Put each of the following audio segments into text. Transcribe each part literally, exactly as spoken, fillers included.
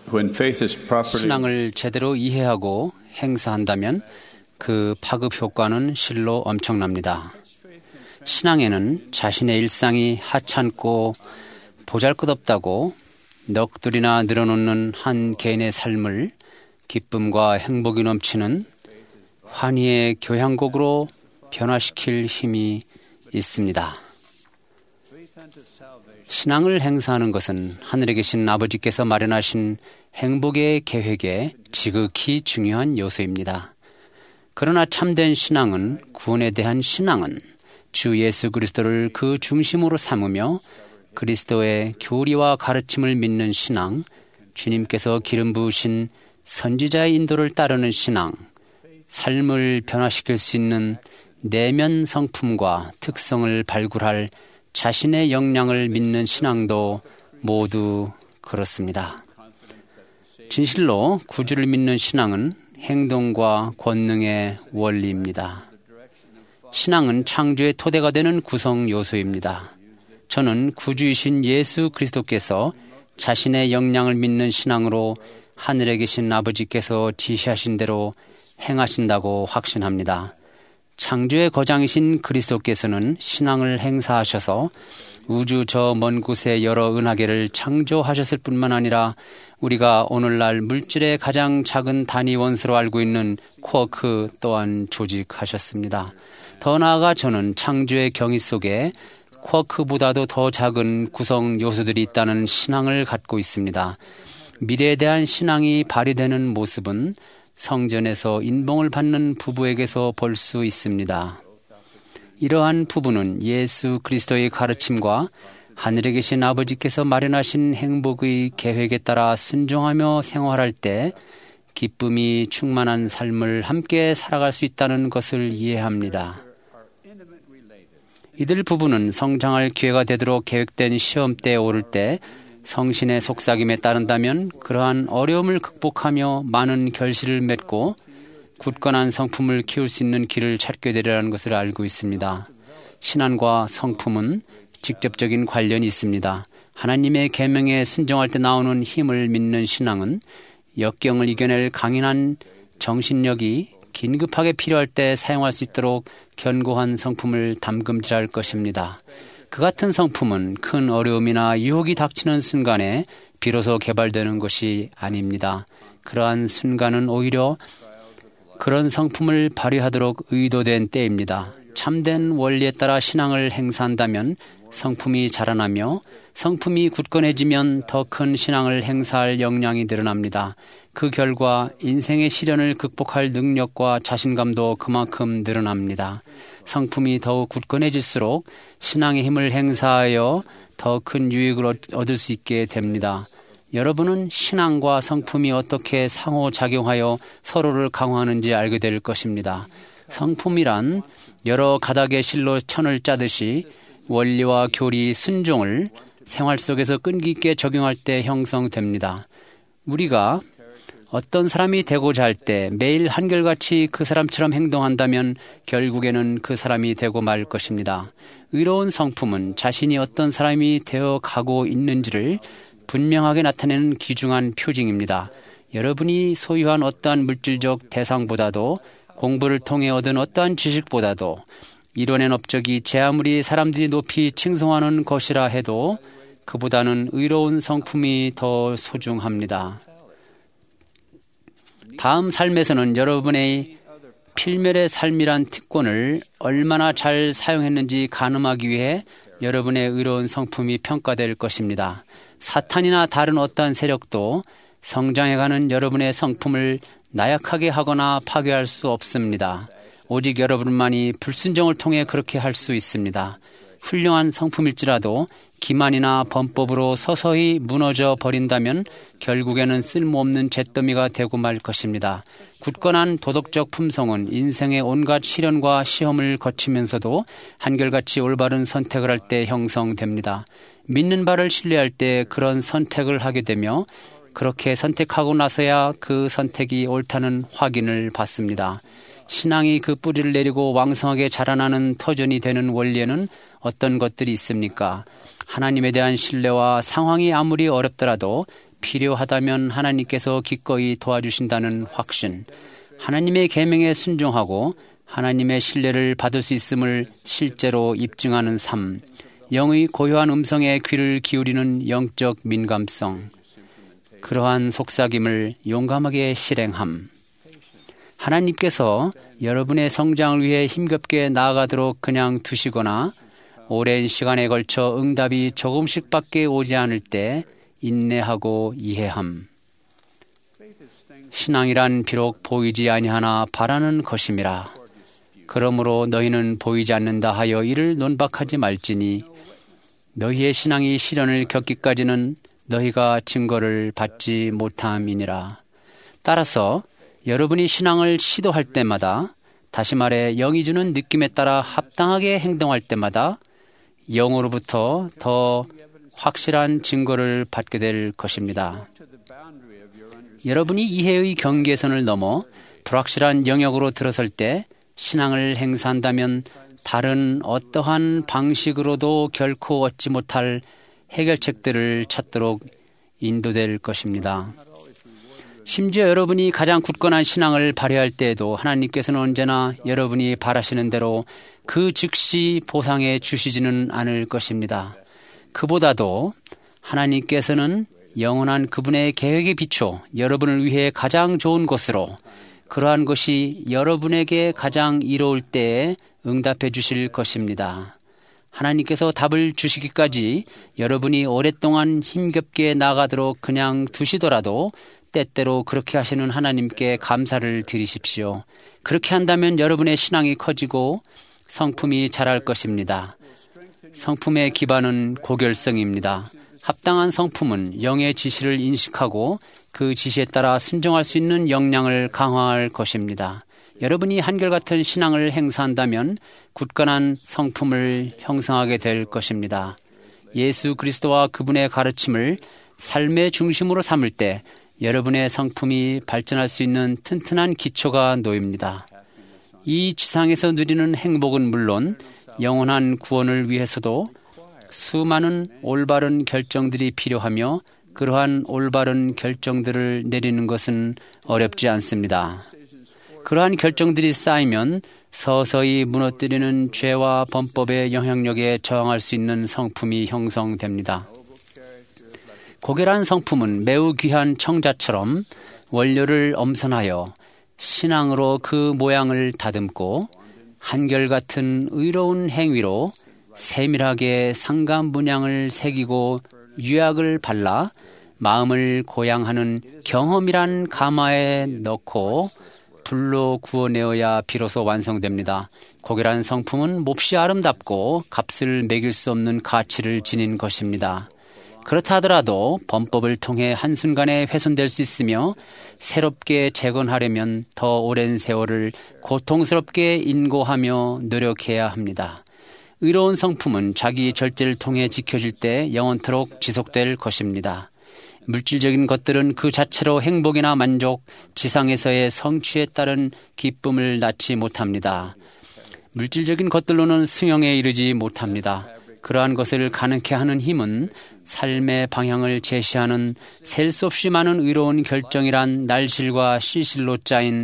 When faith is properly 신앙을 제대로 이해하고 행사한다면 그 파급 효과는 실로 엄청납니다. 신앙에는 자신의 일상이 하찮고 보잘것없다고 넋두리나 늘어놓는 한 개인의 삶을 기쁨과 행복이 넘치는 환희의 교향곡으로 변화시킬 힘이 있습니다. 신앙을 행사하는 것은 하늘에 계신 아버지께서 마련하신 행복의 계획에 지극히 중요한 요소입니다. 그러나 참된 신앙은, 구원에 대한 신앙은 주 예수 그리스도를 그 중심으로 삼으며 그리스도의 교리와 가르침을 믿는 신앙, 주님께서 기름 부으신 선지자의 인도를 따르는 신앙, 삶을 변화시킬 수 있는 내면 성품과 특성을 발굴할 자신의 역량을 믿는 신앙도 모두 그렇습니다. 진실로 구주를 믿는 신앙은 행동과 권능의 원리입니다. 신앙은 창조의 토대가 되는 구성 요소입니다. 저는 구주이신 예수 그리스도께서 자신의 역량을 믿는 신앙으로 하늘에 계신 아버지께서 지시하신 대로 행하신다고 확신합니다. 창조의 거장이신 그리스도께서는 신앙을 행사하셔서 우주 저 먼 곳에 여러 은하계를 창조하셨을 뿐만 아니라 우리가 오늘날 물질의 가장 작은 단위 원소로 알고 있는 쿼크 또한 조직하셨습니다. 더 나아가 저는 창조의 경이 속에 쿼크보다도 더 작은 구성 요소들이 있다는 신앙을 갖고 있습니다. 미래에 대한 신앙이 발휘되는 모습은 성전에서 인봉을 받는 부부에게서 볼 수 있습니다. 이러한 부부는 예수 그리스도의 가르침과 하늘에 계신 아버지께서 마련하신 행복의 계획에 따라 순종하며 생활할 때 기쁨이 충만한 삶을 함께 살아갈 수 있다는 것을 이해합니다. 이들 부부는 성장할 기회가 되도록 계획된 시험대에 오를 때 성신의 속삭임에 따른다면 그러한 어려움을 극복하며 많은 결실을 맺고 굳건한 성품을 키울 수 있는 길을 찾게 되리라는 것을 알고 있습니다. 신앙과 성품은 직접적인 관련이 있습니다. 하나님의 계명에 순종할 때 나오는 힘을 믿는 신앙은 역경을 이겨낼 강인한 정신력이 긴급하게 필요할 때 사용할 수 있도록 견고한 성품을 담금질할 것입니다. 그 같은 성품은 큰 어려움이나 유혹이 닥치는 순간에 비로소 개발되는 것이 아닙니다. 그러한 순간은 오히려 그런 성품을 발휘하도록 의도된 때입니다. 참된 원리에 따라 신앙을 행사한다면 성품이 자라나며 성품이 굳건해지면 더 큰 신앙을 행사할 역량이 늘어납니다. 그 결과 인생의 시련을 극복할 능력과 자신감도 그만큼 늘어납니다. 성품이 더욱 굳건해질수록 신앙의 힘을 행사하여 더 큰 유익을 얻을 수 있게 됩니다. 여러분은 신앙과 성품이 어떻게 상호작용하여 서로를 강화하는지 알게 될 것입니다. 성품이란 여러 가닥의 실로 천을 짜듯이 원리와 교리, 순종을 생활 속에서 끈기 있게 적용할 때 형성됩니다. 우리가 어떤 사람이 되고자 할 때 매일 한결같이 그 사람처럼 행동한다면 결국에는 그 사람이 되고 말 것입니다. 의로운 성품은 자신이 어떤 사람이 되어 가고 있는지를 분명하게 나타내는 귀중한 표징입니다. 여러분이 소유한 어떠한 물질적 대상보다도 공부를 통해 얻은 어떠한 지식보다도 이뤄낸 업적이 제 아무리 사람들이 높이 칭송하는 것이라 해도 그보다는 의로운 성품이 더 소중합니다. 다음 삶에서는 여러분의 필멸의 삶이란 특권을 얼마나 잘 사용했는지 가늠하기 위해 여러분의 의로운 성품이 평가될 것입니다. 사탄이나 다른 어떠한 세력도 성장해가는 여러분의 성품을 나약하게 하거나 파괴할 수 없습니다. 오직 여러분만이 불순종을 통해 그렇게 할 수 있습니다. 훌륭한 성품일지라도 기만이나 범법으로 서서히 무너져 버린다면 결국에는 쓸모없는 잿더미가 되고 말 것입니다. 굳건한 도덕적 품성은 인생의 온갖 시련과 시험을 거치면서도 한결같이 올바른 선택을 할 때 형성됩니다. 믿는 바를 신뢰할 때 그런 선택을 하게 되며 그렇게 선택하고 나서야 그 선택이 옳다는 확인을 받습니다. 신앙이 그 뿌리를 내리고 왕성하게 자라나는 터전이 되는 원리에는 어떤 것들이 있습니까? 하나님에 대한 신뢰와 상황이 아무리 어렵더라도 필요하다면 하나님께서 기꺼이 도와주신다는 확신, 하나님의 계명에 순종하고 하나님의 신뢰를 받을 수 있음을 실제로 입증하는 삶, 영의 고요한 음성에 귀를 기울이는 영적 민감성, 그러한 속삭임을 용감하게 실행함. 하나님께서 여러분의 성장을 위해 힘겹게 나아가도록 그냥 두시거나 오랜 시간에 걸쳐 응답이 조금씩밖에 오지 않을 때 인내하고 이해함. 신앙이란 비록 보이지 아니하나 바라는 것임이라. 그러므로 너희는 보이지 않는다 하여 이를 논박하지 말지니 너희의 신앙이 시련을 겪기까지는 너희가 증거를 받지 못함이니라. 따라서 여러분이 신앙을 시도할 때마다, 다시 말해 영이 주는 느낌에 따라 합당하게 행동할 때마다 영으로부터 더 확실한 증거를 받게 될 것입니다. 여러분이 이해의 경계선을 넘어 불확실한 영역으로 들어설 때 신앙을 행사한다면 다른 어떠한 방식으로도 결코 얻지 못할 해결책들을 찾도록 인도될 것입니다. 심지어 여러분이 가장 굳건한 신앙을 발휘할 때에도 하나님께서는 언제나 여러분이 바라시는 대로 그 즉시 보상해 주시지는 않을 것입니다. 그보다도 하나님께서는 영원한 그분의 계획에 비춰 여러분을 위해 가장 좋은 것으로, 그러한 것이 여러분에게 가장 이로울 때에 응답해 주실 것입니다. 하나님께서 답을 주시기까지 여러분이 오랫동안 힘겹게 나가도록 그냥 두시더라도 때때로 그렇게 하시는 하나님께 감사를 드리십시오. 그렇게 한다면 여러분의 신앙이 커지고 성품이 자랄 것입니다. 성품의 기반은 고결성입니다. 합당한 성품은 영의 지시를 인식하고 그 지시에 따라 순종할 수 있는 역량을 강화할 것입니다. 여러분이 한결같은 신앙을 행사한다면 굳건한 성품을 형성하게 될 것입니다. 예수 그리스도와 그분의 가르침을 삶의 중심으로 삼을 때 여러분의 성품이 발전할 수 있는 튼튼한 기초가 놓입니다. 이 지상에서 누리는 행복은 물론 영원한 구원을 위해서도 수많은 올바른 결정들이 필요하며 그러한 올바른 결정들을 내리는 것은 어렵지 않습니다. 그러한 결정들이 쌓이면 서서히 무너뜨리는 죄와 범법의 영향력에 저항할 수 있는 성품이 형성됩니다. 고결한 성품은 매우 귀한 청자처럼 원료를 엄선하여 신앙으로 그 모양을 다듬고 한결같은 의로운 행위로 세밀하게 상감 문양을 새기고 유약을 발라 마음을 고양하는 경험이란 가마에 넣고 불로 구워내어야 비로소 완성됩니다. 고결한 성품은 몹시 아름답고 값을 매길 수 없는 가치를 지닌 것입니다. 그렇다 하더라도 범법을 통해 한순간에 훼손될 수 있으며 새롭게 재건하려면 더 오랜 세월을 고통스럽게 인고하며 노력해야 합니다. 의로운 성품은 자기 절제를 통해 지켜질 때 영원토록 지속될 것입니다. 물질적인 것들은 그 자체로 행복이나 만족, 지상에서의 성취에 따른 기쁨을 낳지 못합니다. 물질적인 것들로는 승용에 이르지 못합니다. 그러한 것을 가능케 하는 힘은 삶의 방향을 제시하는 셀 수 없이 많은 의로운 결정이란 날실과 시실로 짜인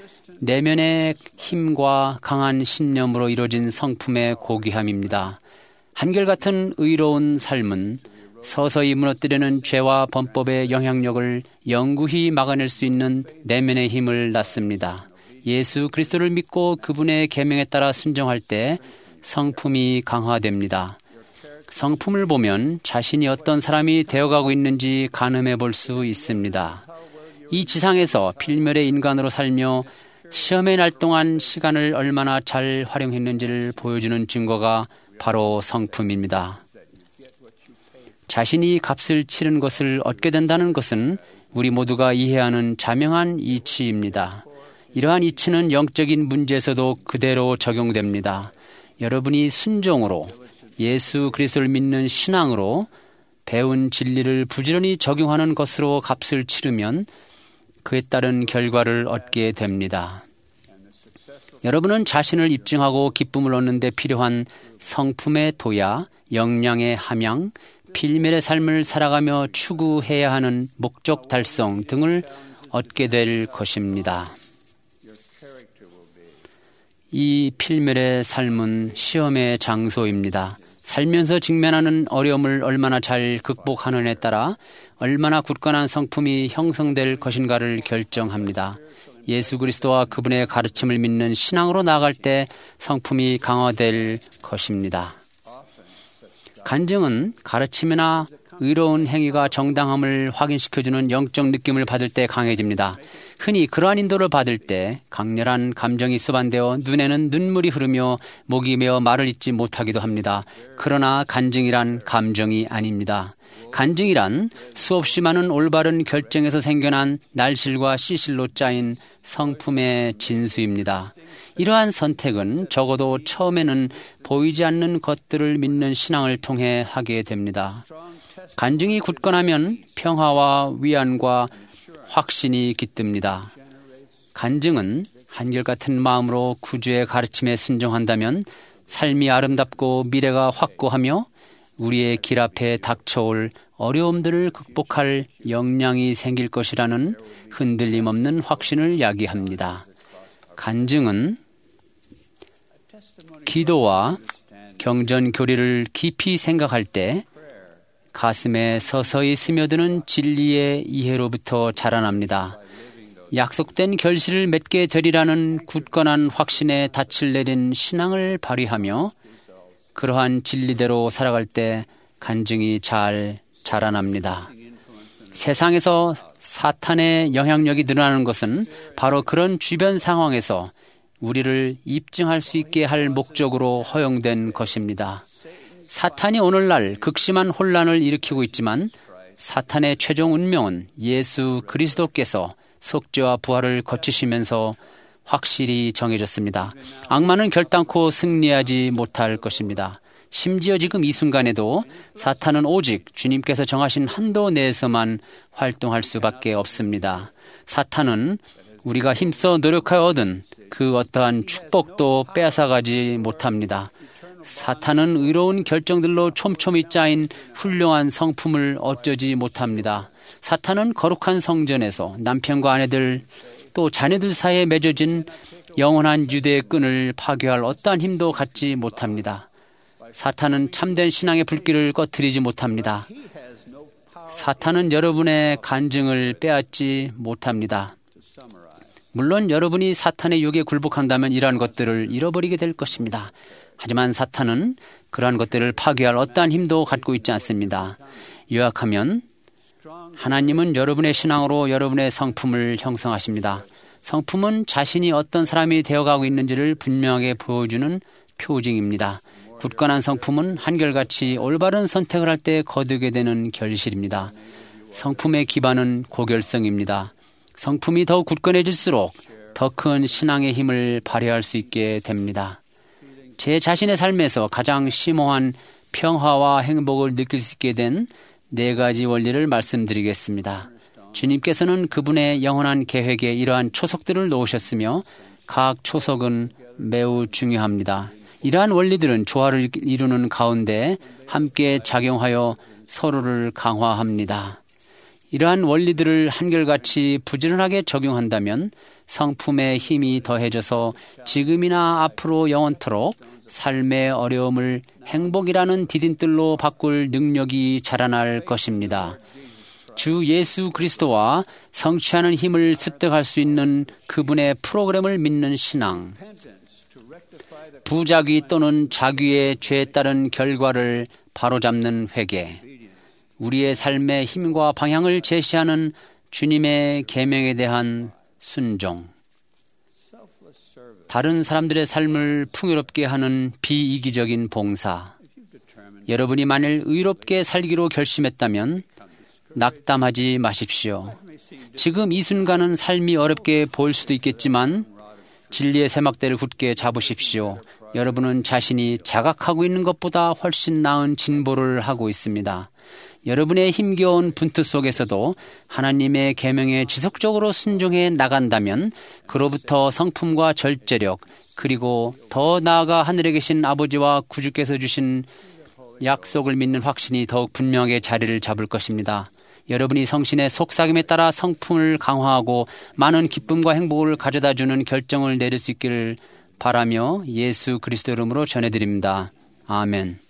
내면의 힘과 강한 신념으로 이루어진 성품의 고귀함입니다. 한결같은 의로운 삶은 서서히 무너뜨리는 죄와 범법의 영향력을 영구히 막아낼 수 있는 내면의 힘을 낳습니다. 예수 그리스도를 믿고 그분의 계명에 따라 순종할 때 성품이 강화됩니다. 성품을 보면 자신이 어떤 사람이 되어가고 있는지 가늠해 볼 수 있습니다. 이 지상에서 필멸의 인간으로 살며 시험에 날 동안 시간을 얼마나 잘 활용했는지를 보여주는 증거가 바로 성품입니다. 자신이 값을 치른 것을 얻게 된다는 것은 우리 모두가 이해하는 자명한 이치입니다. 이러한 이치는 영적인 문제에서도 그대로 적용됩니다. 여러분이 순종으로 예수 그리스도를 믿는 신앙으로 배운 진리를 부지런히 적용하는 것으로 값을 치르면 그에 따른 결과를 얻게 됩니다. 여러분은 자신을 입증하고 기쁨을 얻는 데 필요한 성품의 도야, 역량의 함양, 필멸의 삶을 살아가며 추구해야 하는 목적 달성 등을 얻게 될 것입니다. 이 필멸의 삶은 시험의 장소입니다. 살면서 직면하는 어려움을 얼마나 잘 극복하느냐에 따라 얼마나 굳건한 성품이 형성될 것인가를 결정합니다. 예수 그리스도와 그분의 가르침을 믿는 신앙으로 나아갈 때 성품이 강화될 것입니다. 간증은 가르침이나 의로운 행위가 정당함을 확인시켜주는 영적 느낌을 받을 때 강해집니다. 흔히 그러한 인도를 받을 때 강렬한 감정이 수반되어 눈에는 눈물이 흐르며 목이 메어 말을 잇지 못하기도 합니다. 그러나 간증이란 감정이 아닙니다. 간증이란 수없이 많은 올바른 결정에서 생겨난 날실과 씨실로 짜인 성품의 진수입니다. 이러한 선택은 적어도 처음에는 보이지 않는 것들을 믿는 신앙을 통해 하게 됩니다. 간증이 굳건하면 평화와 위안과 확신이 깃듭니다. 간증은 한결같은 마음으로 구주의 가르침에 순종한다면 삶이 아름답고 미래가 확고하며 우리의 길 앞에 닥쳐올 어려움들을 극복할 역량이 생길 것이라는 흔들림 없는 확신을 야기합니다. 간증은 기도와 경전 교리를 깊이 생각할 때 가슴에 서서히 스며드는 진리의 이해로부터 자라납니다. 약속된 결실을 맺게 되리라는 굳건한 확신에 닻을 내린 신앙을 발휘하며 그러한 진리대로 살아갈 때 간증이 잘 자라납니다. 세상에서 사탄의 영향력이 늘어나는 것은 바로 그런 주변 상황에서 우리를 입증할 수 있게 할 목적으로 허용된 것입니다. 사탄이 오늘날 극심한 혼란을 일으키고 있지만 사탄의 최종 운명은 예수 그리스도께서 속죄와 부활을 거치시면서 확실히 정해졌습니다. 악마는 결단코 승리하지 못할 것입니다. 심지어 지금 이 순간에도 사탄은 오직 주님께서 정하신 한도 내에서만 활동할 수밖에 없습니다. 사탄은 우리가 힘써 노력하여 얻은 그 어떠한 축복도 빼앗아가지 못합니다. 사탄은 의로운 결정들로 촘촘히 짜인 훌륭한 성품을 어쩌지 못합니다. 사탄은 거룩한 성전에서 남편과 아내들 또 자녀들 사이에 맺어진 영원한 유대의 끈을 파괴할 어떠한 힘도 갖지 못합니다. 사탄은 참된 신앙의 불길을 꺼뜨리지 못합니다. 사탄은 여러분의 간증을 빼앗지 못합니다. 물론 여러분이 사탄의 유혹에 굴복한다면 이러한 것들을 잃어버리게 될 것입니다. 하지만 사탄은 그러한 것들을 파괴할 어떠한 힘도 갖고 있지 않습니다. 요약하면 하나님은 여러분의 신앙으로 여러분의 성품을 형성하십니다. 성품은 자신이 어떤 사람이 되어가고 있는지를 분명하게 보여주는 표징입니다. 굳건한 성품은 한결같이 올바른 선택을 할 때 거두게 되는 결실입니다. 성품의 기반은 고결성입니다. 성품이 더욱 굳건해질수록 더 큰 신앙의 힘을 발휘할 수 있게 됩니다. 제 자신의 삶에서 가장 심오한 평화와 행복을 느낄 수 있게 된 네 가지 원리를 말씀드리겠습니다. 주님께서는 그분의 영원한 계획에 이러한 초석들을 놓으셨으며 각 초석은 매우 중요합니다. 이러한 원리들은 조화를 이루는 가운데 함께 작용하여 서로를 강화합니다. 이러한 원리들을 한결같이 부지런하게 적용한다면 성품의 힘이 더해져서 지금이나 앞으로 영원토록 삶의 어려움을 행복이라는 디딤돌로 바꿀 능력이 자라날 것입니다. 주 예수 그리스도와 성취하는 힘을 습득할 수 있는 그분의 프로그램을 믿는 신앙, 부자귀 또는 자귀의 죄에 따른 결과를 바로잡는 회개, 우리의 삶의 힘과 방향을 제시하는 주님의 계명에 대한 순종, 다른 사람들의 삶을 풍요롭게 하는 비이기적인 봉사. 여러분이 만일 의롭게 살기로 결심했다면 낙담하지 마십시오. 지금 이 순간은 삶이 어렵게 보일 수도 있겠지만 진리의 새막대를 굳게 잡으십시오. 여러분은 자신이 자각하고 있는 것보다 훨씬 나은 진보를 하고 있습니다. 여러분의 힘겨운 분투 속에서도 하나님의 계명에 지속적으로 순종해 나간다면 그로부터 성품과 절제력 그리고 더 나아가 하늘에 계신 아버지와 구주께서 주신 약속을 믿는 확신이 더욱 분명하게 자리를 잡을 것입니다. 여러분이 성신의 속삭임에 따라 성품을 강화하고 많은 기쁨과 행복을 가져다주는 결정을 내릴 수 있기를 바라며 예수 그리스도 이름으로 전해드립니다. 아멘.